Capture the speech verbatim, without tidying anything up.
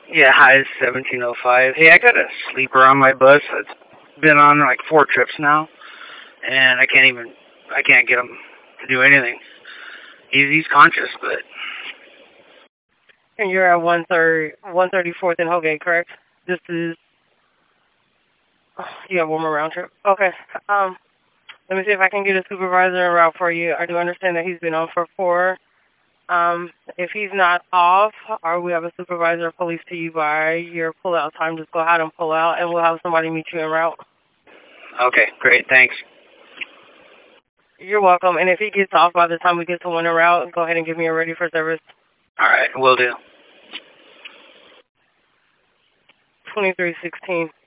Yeah, hi, it's seventeen oh five. Hey, I got a sleeper on my bus that's been on like four trips now, and I can't even, I can't get him to do anything. He's, he's conscious, but And you're at one thirty, one thirty-fourth in Holgate, correct? This is, oh, you have one more round trip. Okay. Um, let me see if I can get a supervisor en route for you. I do understand that he's been on for four. Um, if he's not off, or we have a supervisor or police to you by your pull-out time, just go ahead and pull out, and we'll have somebody meet you en route. okay, great, thanks. You're welcome. And if he gets off by the time we get to one en route, go ahead and give me a ready for service. All right, will do. twenty-three sixteen.